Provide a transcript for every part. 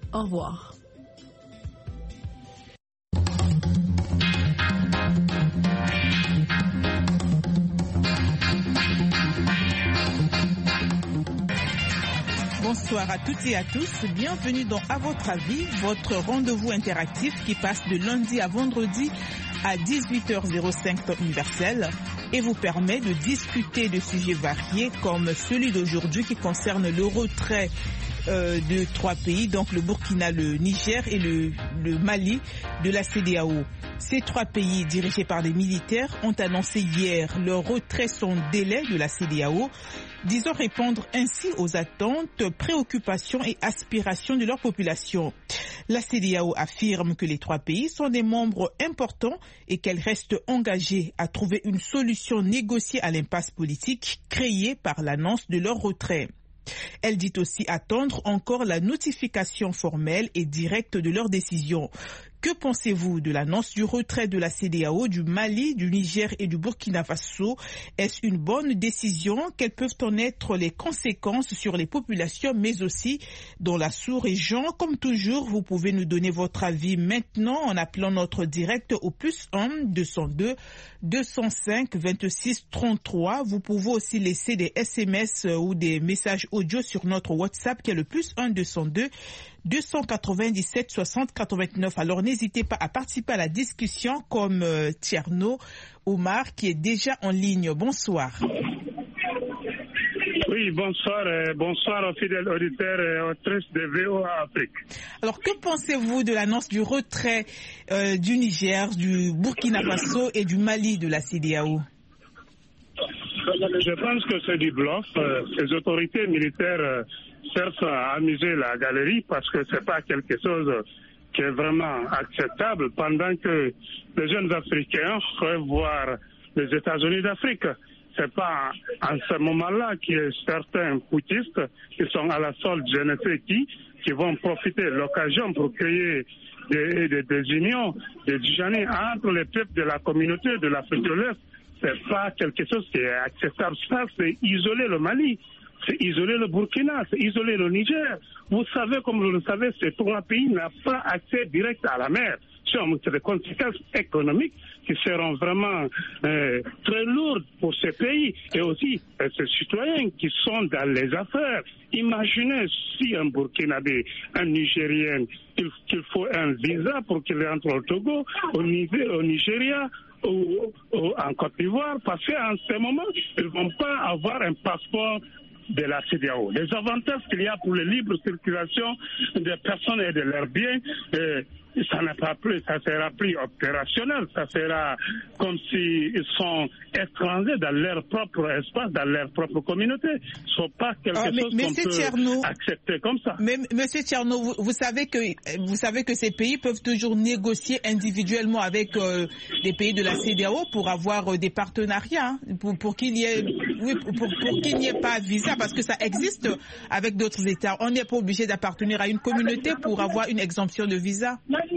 Au revoir. Bonsoir à toutes et à tous, bienvenue dans À votre avis, votre rendez-vous interactif qui passe de lundi à vendredi à 18h05 temps universel et vous permet de discuter de sujets variés comme celui d'aujourd'hui qui concerne le retrait de 3 pays, donc le Burkina, le Niger et le Mali de la CEDEAO. Ces 3 pays dirigés par des militaires ont annoncé hier leur retrait sans délai de la CEDEAO, disant répondre ainsi aux attentes, préoccupations et aspirations de leur population. La CEDEAO affirme que les 3 pays sont des membres importants et qu'elle reste engagée à trouver une solution négociée à l'impasse politique créée par l'annonce de leur retrait. Elle dit aussi attendre encore la notification formelle et directe de leur décision. Que pensez-vous de l'annonce du retrait de la CEDEAO, du Mali, du Niger et du Burkina Faso? Est-ce une bonne décision? Quelles peuvent en être les conséquences sur les populations, mais aussi dans la sous-région? Comme toujours, vous pouvez nous donner votre avis maintenant en appelant notre direct au +1 202 205 26 33. Vous pouvez aussi laisser des SMS ou des messages audio sur notre WhatsApp qui est le +1 202 297 60 89. Alors n'hésitez pas à participer à la discussion comme Tierno Omar qui est déjà en ligne. Bonsoir. Oui, bonsoir. Bonsoir aux fidèles auditeurs et auditrices de VOA Afrique. Alors que pensez-vous de l'annonce du retrait du Niger, du Burkina Faso et du Mali de la CEDEAO? Je pense que c'est du bluff. Ces autorités militaires cherchent à amuser la galerie parce que c'est pas quelque chose qui est vraiment acceptable pendant que les jeunes Africains rêvent voir les États-Unis d'Afrique. C'est pas en ce moment-là qu'il y a certains poutistes qui sont à la solde je ne sais qui vont profiter de l'occasion pour créer des unions, des divisions entre les peuples de la communauté de l'Afrique de l'Est. C'est pas quelque chose qui est acceptable. Ça, c'est isoler le Mali, c'est isoler le Burkina, c'est isoler le Niger. Vous savez, comme vous le savez, ces 3 pays n'ont pas accès direct à la mer. C'est des conséquences économiques qui seront vraiment très lourdes pour ces pays et aussi ces citoyens qui sont dans les affaires. Imaginez si un Burkinabé, un Nigérien, qu'il faut un visa pour qu'il entre au Togo, au Nigeria, ou en Côte d'Ivoire, parce qu'en ce moment, ils ne vont pas avoir un passeport de la CEDEAO. Les avantages qu'il y a pour la libre circulation des personnes et de leurs biens, ça sera plus opérationnel, ça sera comme s'ils sont étrangers dans leur propre espace, dans leur propre communauté. Ce n'est pas quelque chose qu'on peut accepter comme ça. Mais Monsieur Tierno, vous savez que ces pays peuvent toujours négocier individuellement avec des pays de la CEDEAO pour avoir des partenariats, pour qu'il n'y ait pas de visa, parce que ça existe avec d'autres États. On n'est pas obligé d'appartenir à une communauté pour avoir une exemption de visa.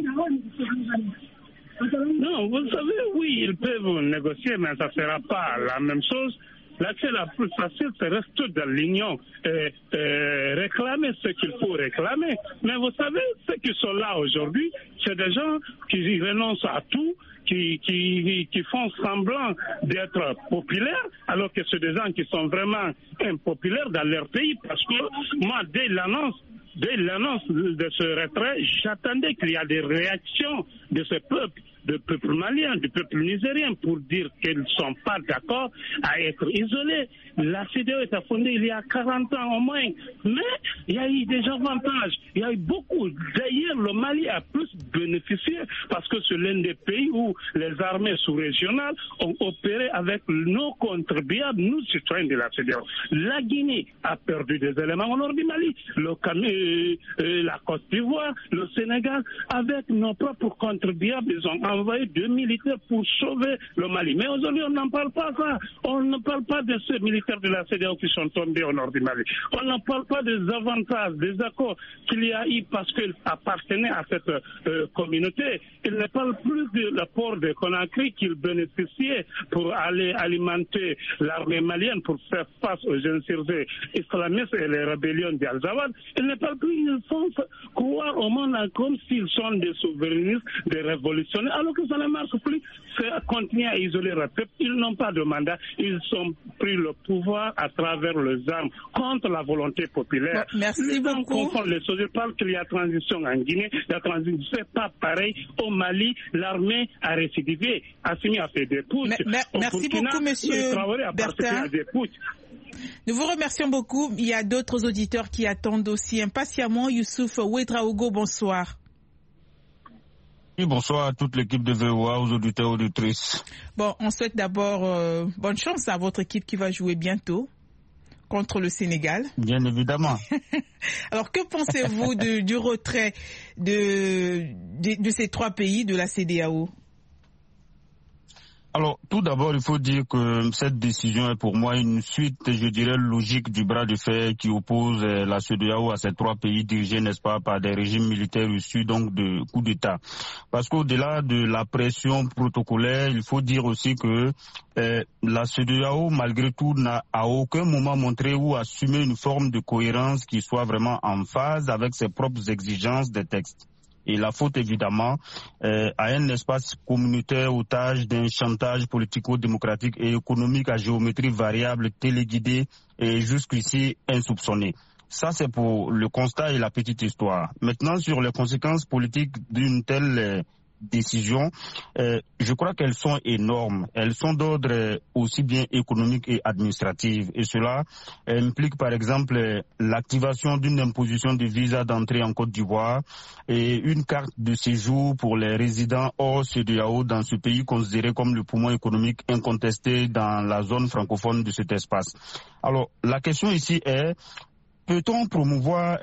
Non, vous savez, oui, ils peuvent négocier, mais ça ne sera pas la même chose. L'accès la plus facile, c'est rester dans l'union et réclamer ce qu'il faut réclamer. Mais vous savez, ceux qui sont là aujourd'hui, c'est des gens qui renoncent à tout, qui font semblant d'être populaires, alors que c'est des gens qui sont vraiment impopulaires dans leur pays. Parce que moi, dès l'annonce de ce retrait, j'attendais qu'il y ait des réactions de ce peuple, du peuple malien, du peuple nigérien, pour dire qu'ils ne sont pas d'accord à être isolés. La CEDEAO est fondée il y a 40 ans au moins, mais il y a eu des avantages, il y a eu beaucoup. D'ailleurs, le Mali a plus bénéficié parce que c'est l'un des pays où les armées sous-régionales ont opéré avec nos contribuables, nous citoyens de la CEDEAO. La Guinée a perdu des éléments au nord du Mali, la Côte d'Ivoire, le Sénégal, avec nos propres contribuables, ils ont envoyé 2 militaires pour sauver le Mali. Mais aujourd'hui, on n'en parle pas ça. On ne parle pas de ces militaires de la CEDEAO qui sont tombés au nord du Mali. On ne parle pas des avantages, des accords qu'il y a eu parce qu'ils appartenaient à cette communauté. Ils ne parlent plus de l'apport de Conakry qu'ils bénéficiaient pour aller alimenter l'armée malienne pour faire face aux insurgés islamistes et les rébellions d'Al-Zawad. Ils ne parlent plus, ils font croire au monde comme s'ils sont des souverainistes, des révolutionnaires, alors que ça ne marche plus. C'est continuer à isoler le peuple. Ils n'ont pas de mandat. Ils ont pris le pouvoir à travers les armes contre la volonté populaire. Merci beaucoup. Les choses, je parle qu'il y a transition en Guinée. La transition, c'est pas pareil. Au Mali, l'armée a récidivé. Assimi a fait des putsch. Merci beaucoup, monsieur Bertin. Nous vous remercions beaucoup. Il y a d'autres auditeurs qui attendent aussi impatiemment. Youssouf Ouedraogo, bonsoir. Oui, bonsoir à toute l'équipe de VOA, aux auditeurs et auditrices. Bon, on souhaite d'abord bonne chance à votre équipe qui va jouer bientôt contre le Sénégal. Bien évidemment. Alors, que pensez-vous du retrait de ces trois pays de la CEDEAO? Alors, tout d'abord, il faut dire que cette décision est pour moi une suite, je dirais, logique du bras de fer qui oppose la CEDEAO à ces trois pays dirigés, n'est-ce pas, par des régimes militaires issus donc de coups d'État. Parce qu'au-delà de la pression protocolaire, il faut dire aussi que la CEDEAO, malgré tout, n'a à aucun moment montré ou assumé une forme de cohérence qui soit vraiment en phase avec ses propres exigences des textes. Et la faute, évidemment, à un espace communautaire otage d'un chantage politico-démocratique et économique à géométrie variable, téléguidé et jusqu'ici insoupçonné. Ça, c'est pour le constat et la petite histoire. Maintenant, sur les conséquences politiques d'une telle décisions, je crois qu'elles sont énormes. Elles sont d'ordre aussi bien économique et administratif. Et cela implique par exemple l'activation d'une imposition de visa d'entrée en Côte d'Ivoire et une carte de séjour pour les résidents hors CEDEAO dans ce pays considéré comme le poumon économique incontesté dans la zone francophone de cet espace. Alors, la question ici est, peut-on promouvoir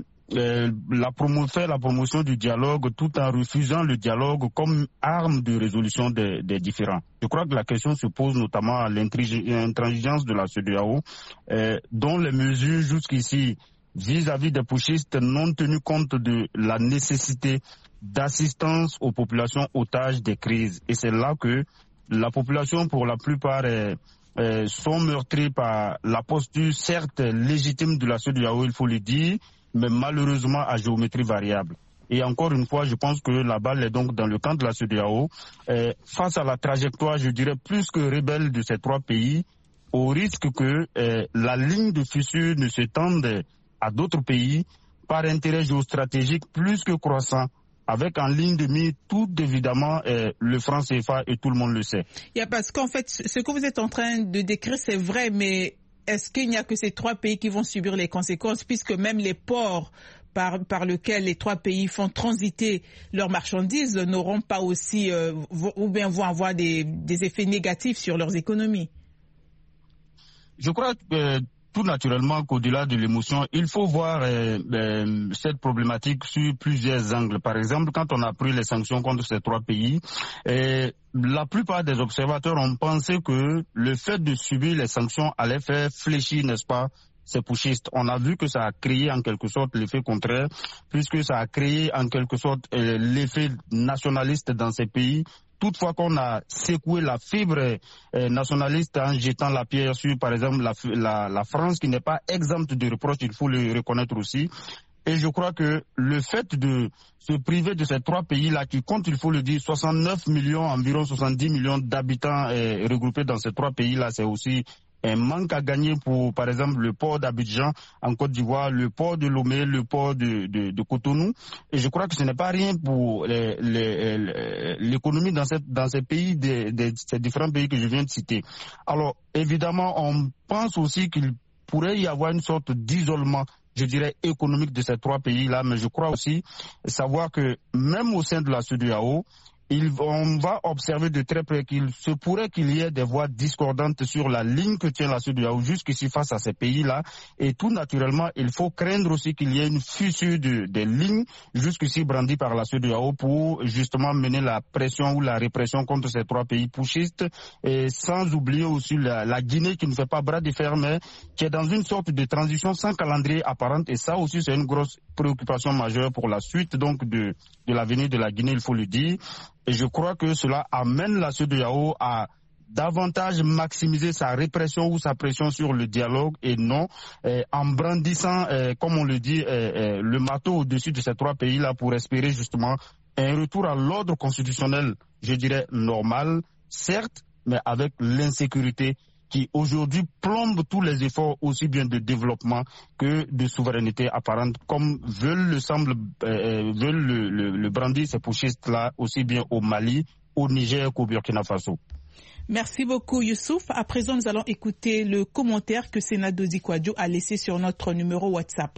faire la promotion du dialogue tout en refusant le dialogue comme arme de résolution des différends? Je crois que la question se pose notamment à l'intransigeance de la CEDEAO, dont les mesures jusqu'ici vis-à-vis des putschistes n'ont tenu compte de la nécessité d'assistance aux populations otages des crises. Et c'est là que la population, pour la plupart, sont meurtries par la posture certes légitime de la CEDEAO, il faut le dire, mais malheureusement à géométrie variable. Et encore une fois, je pense que la balle est donc dans le camp de la CEDEAO. Face à la trajectoire, je dirais, plus que rebelle de ces trois pays, au risque que la ligne de fissure ne se tende à d'autres pays par intérêt géostratégique plus que croissant, avec en ligne de mire tout évidemment le franc CFA, et tout le monde le sait. Parce qu'en fait, ce que vous êtes en train de décrire, c'est vrai, mais est-ce qu'il n'y a que ces trois pays qui vont subir les conséquences, puisque même les ports par lesquels les trois pays font transiter leurs marchandises n'auront pas aussi, ou bien vont avoir des effets négatifs sur leurs économies? Je crois que tout naturellement qu'au-delà de l'émotion, il faut voir cette problématique sur plusieurs angles. Par exemple, quand on a pris les sanctions contre ces trois pays, la plupart des observateurs ont pensé que le fait de subir les sanctions allait faire fléchir, n'est-ce pas, ces putschistes. On a vu que ça a créé en quelque sorte l'effet contraire, puisque ça a créé en quelque sorte l'effet nationaliste dans ces pays. Toutefois qu'on a secoué la fibre nationaliste en jetant la pierre sur, par exemple, la France, qui n'est pas exempte de reproches, il faut le reconnaître aussi. Et je crois que le fait de se priver de ces trois pays-là, qui comptent, il faut le dire, 69 millions, environ 70 millions d'habitants regroupés dans ces trois pays-là, c'est aussi un manque à gagner pour, par exemple, le port d'Abidjan en Côte d'Ivoire, le port de Lomé, le port de Cotonou. Et je crois que ce n'est pas rien pour l'économie dans ces pays, ces différents pays que je viens de citer. Alors, évidemment, on pense aussi qu'il pourrait y avoir une sorte d'isolement, je dirais, économique de ces trois pays-là, mais je crois aussi savoir que même au sein de la CEDEAO, on va observer de très près qu'il se pourrait qu'il y ait des voix discordantes sur la ligne que tient la CEDEAO jusqu'ici face à ces pays-là. Et tout naturellement, il faut craindre aussi qu'il y ait une fissure des lignes jusqu'ici brandies par la CEDEAO pour justement mener la pression ou la répression contre ces trois pays putschistes. Et sans oublier aussi la Guinée qui ne fait pas bras de fer, mais qui est dans une sorte de transition sans calendrier apparente. Et ça aussi, c'est une grosse préoccupation majeure pour la suite donc de l'avenir de la Guinée, il faut le dire. Et je crois que cela amène la CEDEAO à davantage maximiser sa répression ou sa pression sur le dialogue et non en brandissant, comme on le dit, le marteau au-dessus de ces 3 pays-là pour espérer justement un retour à l'ordre constitutionnel, je dirais normal, certes, mais avec l'insécurité qui aujourd'hui plombe tous les efforts aussi bien de développement que de souveraineté apparente, comme veulent le brandir ces putschistes-là aussi bien au Mali, au Niger qu'au Burkina Faso. Merci beaucoup Youssouf. À présent, nous allons écouter le commentaire que Sénat Dodi Kwadjo a laissé sur notre numéro WhatsApp.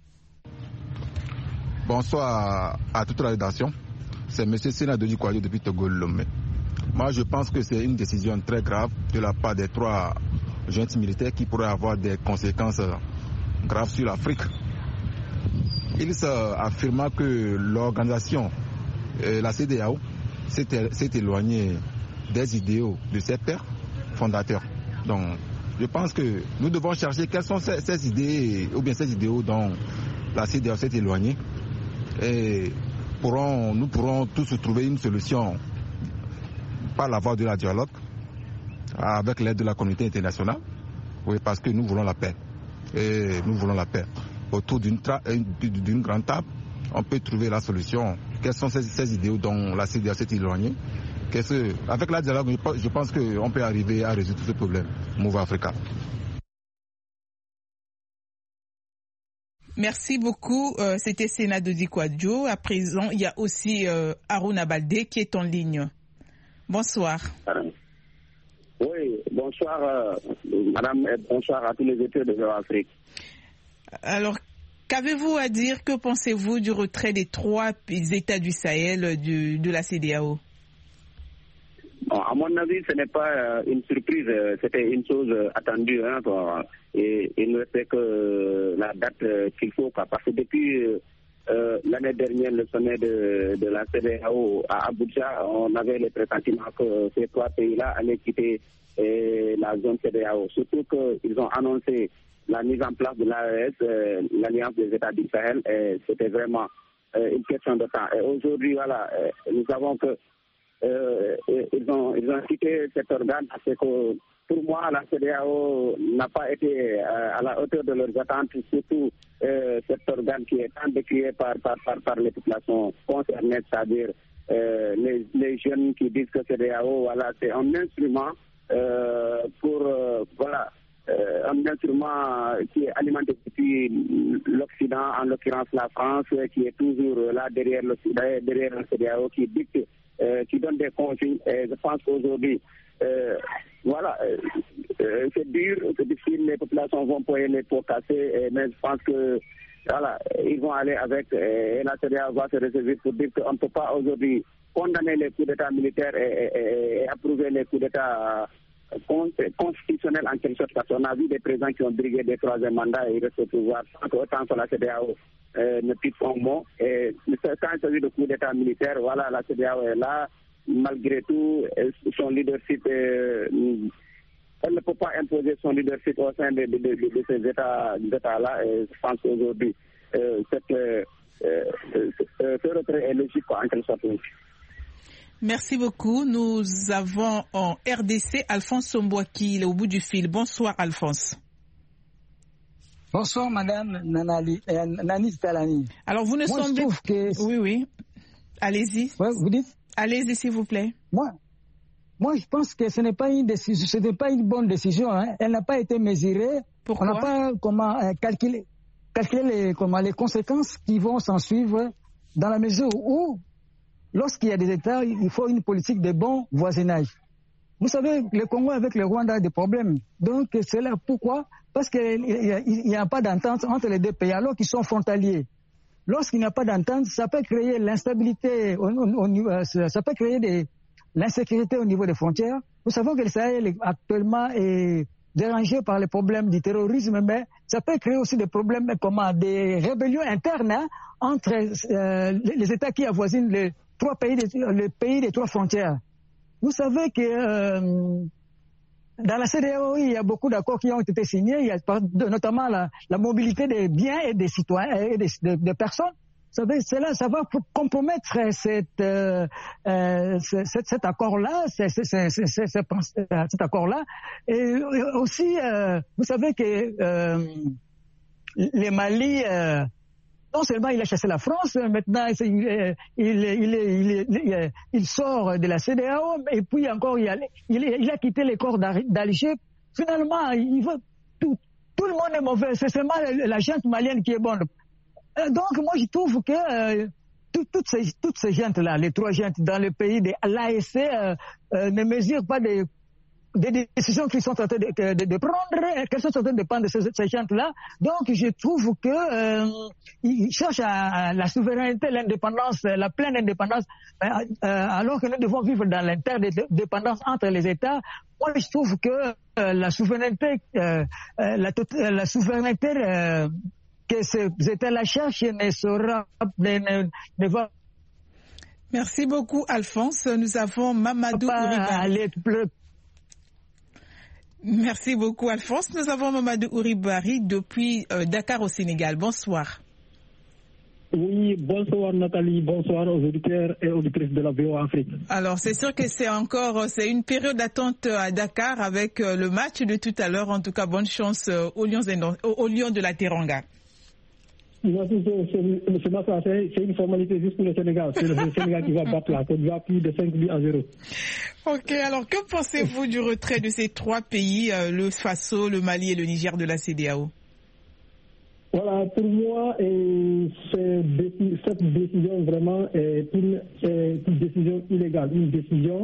Bonsoir à toute la rédaction. C'est M. Sénat Dodi Kwadjo depuis Togo-Lomé. Moi, je pense que c'est une décision très grave de la part des 3 juntes militaires qui pourraient avoir des conséquences graves sur l'Afrique. Il s'affirma que l'organisation, la CEDEAO, s'est éloignée des idéaux de ses pères fondateurs. Donc, je pense que nous devons chercher quelles sont ces idées, ou bien ces idéaux dont la CEDEAO s'est éloignée. Et nous pourrons tous trouver une solution par la voie de la dialogue, avec l'aide de la communauté internationale, oui, parce que nous voulons la paix. Et nous voulons la paix. Autour d'une grande table, on peut trouver la solution. Quels sont ces idéaux dont la CEDEAO s'est éloignée? Avec la dialogue, je pense qu'on peut arriver à résoudre ce problème. Move Africa. Merci beaucoup. C'était Sénat Dodi Kwadjo. À présent, il y a aussi Harouna Baldé qui est en ligne. Bonsoir. Oui, bonsoir madame et bonsoir à tous les États de l'Afrique. Alors, qu'avez-vous à dire? Que pensez-vous du retrait des 3 États du Sahel de la CEDEAO? Bon, à mon avis, ce n'est pas une surprise, c'était une chose attendue. Et il ne fait que la date qu'il faut, parce que depuis l'année dernière, le sommet de la CEDEAO à Abuja, on avait le pressentiment que ces 3 pays-là allaient quitter la zone CEDEAO. Surtout qu'ils ont annoncé la mise en place de l'AES, l'Alliance des États du Sahel, et c'était vraiment une question de temps. Et aujourd'hui, voilà, nous savons que ils ont quitté cet organe parce que pour moi, la CEDEAO n'a pas été à la hauteur de leurs attentes, surtout cet organe qui est tant décrié par les populations concernées, c'est-à-dire les jeunes qui disent que CEDEAO, voilà, c'est un instrument un instrument qui est alimenté depuis l'Occident, en l'occurrence la France, qui est toujours là derrière le CEDEAO, qui dicte, qui donne des consignes. Et je pense qu'aujourd'hui, c'est dur, c'est difficile, les populations vont payer les pots cassés, mais je pense que ils vont aller avec, et la CEDEAO va se réserver pour dire qu'on ne peut pas aujourd'hui condamner les coups d'État militaires et approuver les coups d'État constitutionnels en quelque sorte, parce qu'on a vu des présidents qui ont brigué des 3e mandats et ils restent au pouvoir sans que autant que la CEDEAO ne pique son mot. Et quand il s'agit de coup d'État militaire, voilà, la CEDEAO est là, malgré tout, son leadership, elle ne peut pas imposer son leadership au sein de ces États-là, et je pense qu'aujourd'hui, ce retrait est logique en quelque sorte. Merci beaucoup. Nous avons en RDC Alphonse Sombouaki, il est au bout du fil. Bonsoir Alphonse. Bonsoir Madame Nani Talani. Alors vous ne semblez... Oui. Allez-y. Ouais, vous dites? Allez-y s'il vous plaît. Moi je pense que ce n'est pas une décision, ce n'est pas une bonne décision. Hein. Elle n'a pas été mesurée. Pourquoi? On n'a pas calculé les conséquences qui vont s'en suivre, dans la mesure où lorsqu'il y a des États, il faut une politique de bon voisinage. Vous savez, le Congo avec le Rwanda a des problèmes. Donc, c'est là pourquoi? Parce qu'il n'y a pas d'entente entre les 2 pays, alors qu'ils sont frontaliers. Lorsqu'il n'y a pas d'entente, ça peut créer l'instabilité, ça peut créer l'insécurité au niveau des frontières. Nous savons que le Sahel actuellement est dérangé par les problèmes du terrorisme, mais ça peut créer aussi des problèmes, des rébellions internes entre les États qui avoisinent les 3 pays, le pays des 3 frontières. Vous savez que dans la CEDEAO, il y a beaucoup d'accords qui ont été signés, il y a notamment la mobilité des biens et des citoyens et des personnes. Vous savez, ça va compromettre cet accord-là, cet accord-là. Et aussi, vous savez que les Mali, non seulement il a chassé la France, maintenant il sort de la CEDEAO, et puis encore il a quitté les corps d'Alger. Finalement, tout le monde est mauvais, c'est seulement la gente malienne qui est bonne. Donc moi je trouve que toutes ces gentes-là, les 3 gentes dans le pays de l'AEC ne mesurent pas des décisions qu'ils sont en train de prendre, qu'elles sont en train de prendre de ces gentes-là. Donc je trouve que ils cherchent la souveraineté, l'indépendance, la pleine indépendance, alors que nous devons vivre dans l'interdépendance entre les États. Moi je trouve que la souveraineté que ces États-là cherchent ne va. Merci beaucoup, Alphonse. Nous avons Mamadou Ouribari. Merci beaucoup, Alphonse. Nous avons Mamadou Ouribari depuis Dakar au Sénégal. Bonsoir. Oui, bonsoir Nathalie, bonsoir aux auditeurs et auditrices de la VOA Afrique. Alors, c'est sûr que c'est une période d'attente à Dakar avec le match de tout à l'heure. En tout cas, bonne chance aux Lions de la Teranga. Merci, c'est une formalité juste pour le Sénégal. C'est le Sénégal qui va battre la Côte d'Ivoire plus de 5-0. Ok, alors que pensez-vous du retrait de ces 3 pays, le Faso, le Mali et le Niger de la CEDEAO? Voilà, pour moi, cette décision vraiment est une décision illégale, une décision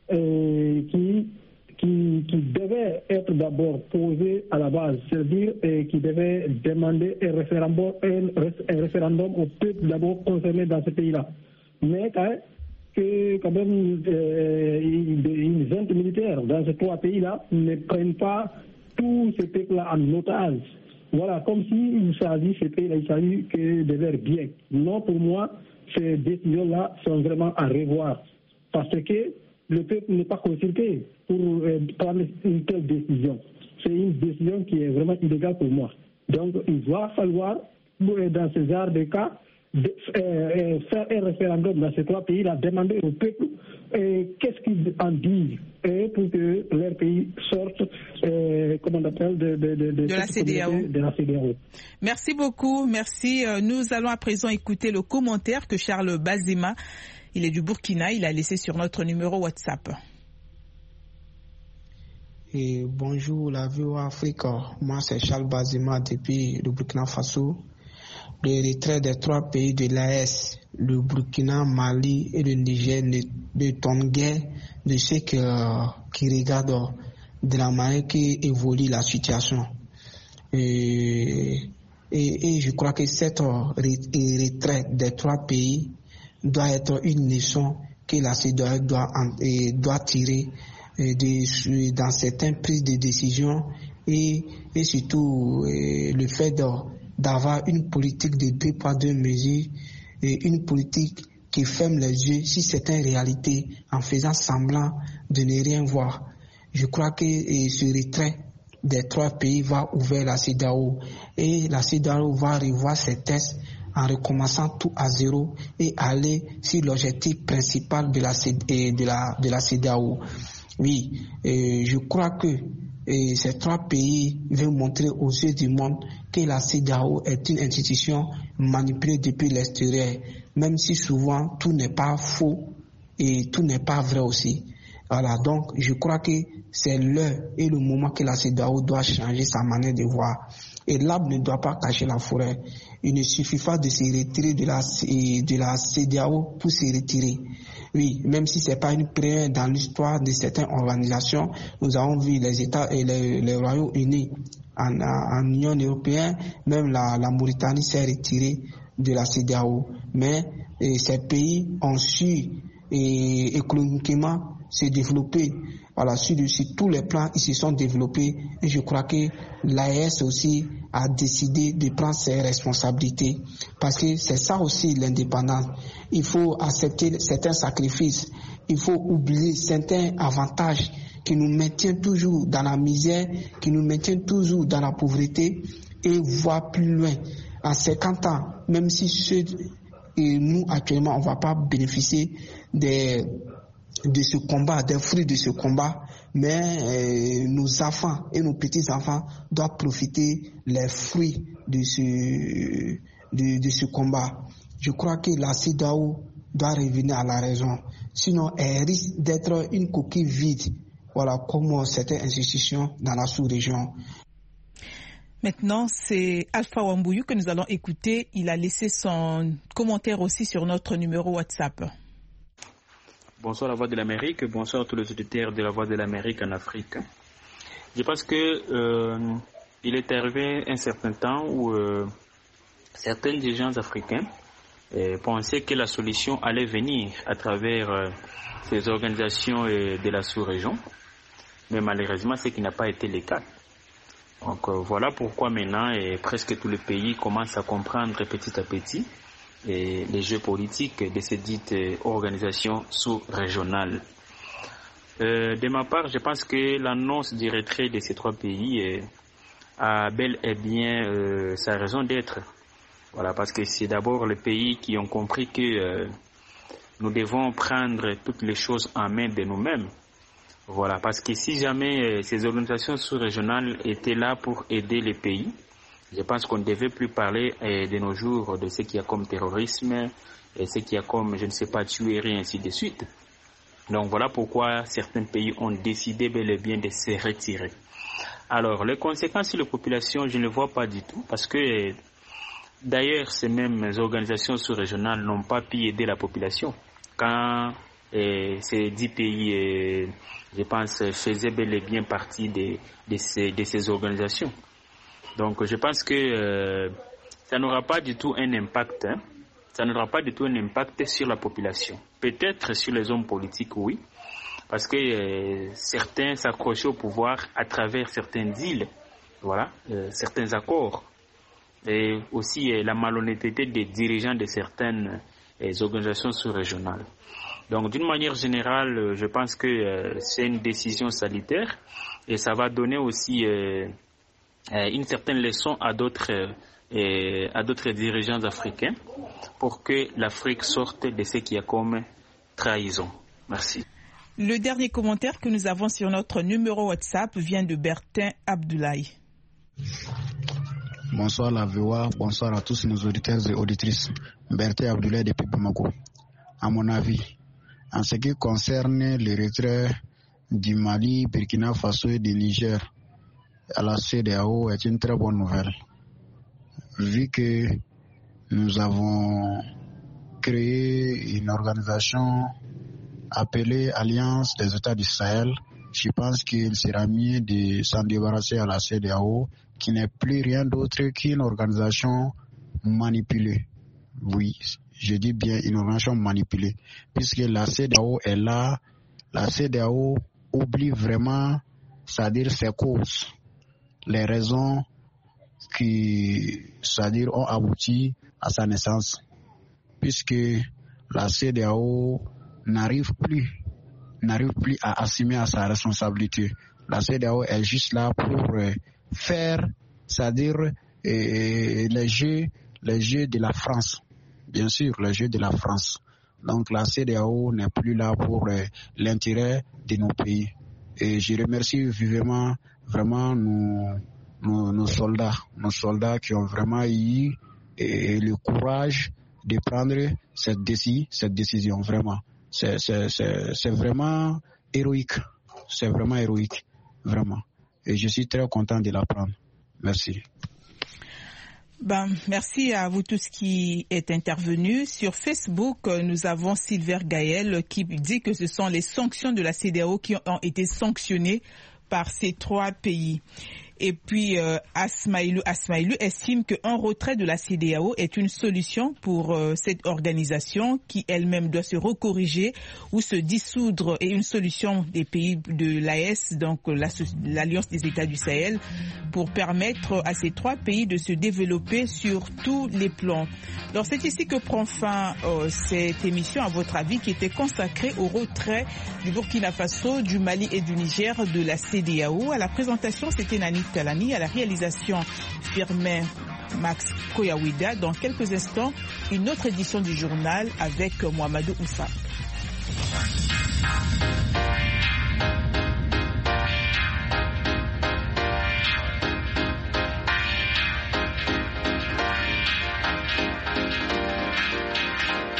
qui devait être d'abord posée à la base, c'est-à-dire qui devait demander un référendum au peuple d'abord concerné dans ce pays-là. Mais quand même une junte militaire dans ces 3 pays-là ne prennent pas tous ces peuples-là en otage. Voilà, comme s'il s'agit ces pays-là, il s'agit que de leur bien. Non, pour moi, ces décisions-là sont vraiment à revoir. Parce que le peuple n'est pas consulté pour prendre une telle décision. C'est une décision qui est vraiment illégale pour moi. Donc, il va falloir, dans ce genre de cas, faire un référendum dans ces 3 pays-là, demander au peuple qu'est-ce qu'ils en disent pour que leur pays sorte, comment on appelle, de la CEDEAO. Merci beaucoup, merci. Nous allons à présent écouter le commentaire que Charles Bazema, il est du Burkina, il a laissé sur notre numéro WhatsApp. Et bonjour la VOA Afrique, moi c'est Charles Bazema depuis le Burkina Faso. Le retrait des 3 pays de l'AES, le Burkina, Mali et le Niger ne tombent guère de ceux qui regardent de la manière qui évolue la situation. Et je crois que cette retrait des 3 pays doit être une leçon que la CEDEAO doit tirer dans certaines prises de décision et surtout le fait d'avoir une politique de 2 poids 2 mesures et une politique qui ferme les yeux sur certaines réalités en faisant semblant de ne rien voir. Je crois que ce retrait des 3 pays va ouvrir la CEDEAO et la CEDEAO va revoir ses textes en recommençant tout à zéro et aller sur l'objectif principal de la CEDEAO. Oui, je crois que ces 3 pays veulent montrer aux yeux du monde que la CEDEAO est une institution manipulée depuis l'extérieur, même si souvent tout n'est pas faux et tout n'est pas vrai aussi. Voilà, donc je crois que c'est l'heure et le moment que la CEDEAO doit changer sa manière de voir. Et l'arbre ne doit pas cacher la forêt. Il ne suffit pas de se retirer de la CEDEAO pour se retirer. Oui, même si c'est pas une première dans l'histoire de certaines organisations, nous avons vu les États et les Royaumes-Unis en Union européenne, même la Mauritanie s'est retirée de la CEDEAO. Mais ces pays ont su économiquement se développer. Voilà, sur tous les plans, ils se sont développés et je crois que l'AES aussi a décidé de prendre ses responsabilités parce que c'est ça aussi l'indépendance. Il faut accepter certains sacrifices, il faut oublier certains avantages qui nous maintiennent toujours dans la misère, qui nous maintiennent toujours dans la pauvreté et voir plus loin. À 50 ans, même si ceux Et nous, actuellement, on ne va pas bénéficier de ce combat, des fruits de ce combat, mais nos enfants et nos petits-enfants doivent profiter les fruits de ce combat. Je crois que la CEDEAO doit revenir à la raison. Sinon, elle risque d'être une coquille vide, voilà, comme certaines institutions dans la sous-région. Maintenant, c'est Alpha Wambouyou que nous allons écouter. Il a laissé son commentaire aussi sur notre numéro WhatsApp. Bonsoir la Voix de l'Amérique, bonsoir à tous les auditeurs de la Voix de l'Amérique en Afrique. Je pense que il est arrivé un certain temps où certains dirigeants africains pensaient que la solution allait venir à travers ces organisations de la sous-région, mais malheureusement, ce qui n'a pas été le cas. Donc voilà pourquoi maintenant presque tous les pays commencent à comprendre petit à petit les jeux politiques de ces dites organisations sous-régionales. De ma part, je pense que l'annonce du retrait de ces trois pays a bel et bien sa raison d'être. Voilà, parce que c'est d'abord les pays qui ont compris que nous devons prendre toutes les choses en main de nous-mêmes. Voilà, parce que si jamais ces organisations sous-régionales étaient là pour aider les pays, je pense qu'on ne devait plus parler de nos jours de ce qu'il y a comme terrorisme, et ce qu'il y a comme, je ne sais pas, tuerie, ainsi de suite. Donc voilà pourquoi certains pays ont décidé bel et bien de se retirer. Alors, les conséquences sur la population, je ne les vois pas du tout, parce que d'ailleurs, ces mêmes organisations sous-régionales n'ont pas pu aider la population. Quand ces 10 pays, je pense, faisaient bel et bien partie de ces organisations. Donc, je pense que ça n'aura pas du tout un impact. Ça n'aura pas du tout un impact sur la population. Peut-être sur les hommes politiques, oui, parce que certains s'accrochaient au pouvoir à travers certains deals, voilà, certains accords, et aussi la malhonnêteté des dirigeants de certaines organisations sous-régionales. Donc, d'une manière générale, je pense que c'est une décision salutaire et ça va donner aussi une certaine leçon à d'autres dirigeants africains pour que l'Afrique sorte de ce qu'il y a comme trahison. Merci. Le dernier commentaire que nous avons sur notre numéro WhatsApp vient de Bertin Abdoulaye. Bonsoir la VOA, bonsoir à tous nos auditeurs et auditrices. Bertin Abdoulaye depuis Bamako. À mon avis, en ce qui concerne le retrait du Mali, Burkina Faso et du Niger à la CEDEAO est une très bonne nouvelle. Vu que nous avons créé une organisation appelée Alliance des États du Sahel, je pense qu'il sera mieux de s'en débarrasser à la CEDEAO, qui n'est plus rien d'autre qu'une organisation manipulée. Oui, je dis bien une organisation manipulée, puisque la CEDEAO est là, la CEDEAO oublie vraiment, c'est-à-dire ses causes, les raisons qui, c'est-à-dire, ont abouti à sa naissance, puisque la CEDEAO n'arrive plus à assumer à sa responsabilité. La CEDEAO est juste là pour faire, c'est-à-dire les jeux de la France. Bien sûr, les jeux de la France. Donc la CEDEAO n'est plus là pour l'intérêt de nos pays. Et je remercie vivement vraiment nos soldats qui ont vraiment eu le courage de prendre cette décision, vraiment. C'est vraiment héroïque. C'est vraiment héroïque, vraiment. Et je suis très content de la prendre. Merci. Merci à vous tous qui êtes intervenus. Sur Facebook, nous avons Silver Gaël qui dit que ce sont les sanctions de la CEDEAO qui ont été sanctionnées par ces trois pays. Et puis, Asmaïlou estime qu'un retrait de la CEDEAO est une solution pour cette organisation qui elle-même doit se recorriger ou se dissoudre, et une solution des pays de l'AES, donc l'Alliance des États du Sahel, pour permettre à ces trois pays de se développer sur tous les plans. Alors, c'est ici que prend fin cette émission, à votre avis, qui était consacrée au retrait du Burkina Faso, du Mali et du Niger de la CEDEAO. À la présentation, c'était Nani Talani, à la réalisation Firmin Max Koyawida. Dans quelques instants, une autre édition du journal avec Mohamedou Oussa.